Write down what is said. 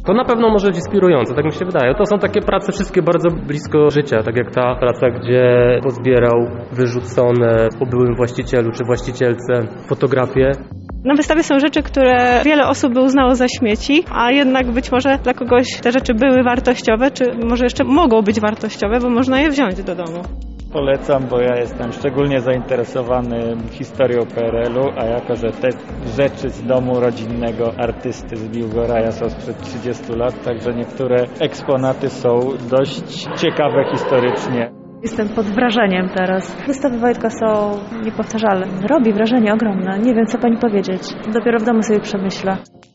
To na pewno może być inspirujące, tak mi się wydaje. To są takie prace wszystkie bardzo blisko życia, tak jak ta praca, gdzie pozbierał wyrzucone po byłym właścicielu czy właścicielce fotografie. Na wystawie są rzeczy, które wiele osób by uznało za śmieci, a jednak być może dla kogoś te rzeczy były wartościowe, czy może jeszcze mogą być wartościowe, bo można je wziąć do domu. Polecam, bo ja jestem szczególnie zainteresowany historią PRL-u, a jako, że te rzeczy z domu rodzinnego artysty z Biłgoraja są sprzed 30 lat, także niektóre eksponaty są dość ciekawe historycznie. Jestem pod wrażeniem teraz. Wystawy Wojtka są niepowtarzalne. Robi wrażenie ogromne. Nie wiem, co pani powiedzieć. Dopiero w domu sobie przemyślę.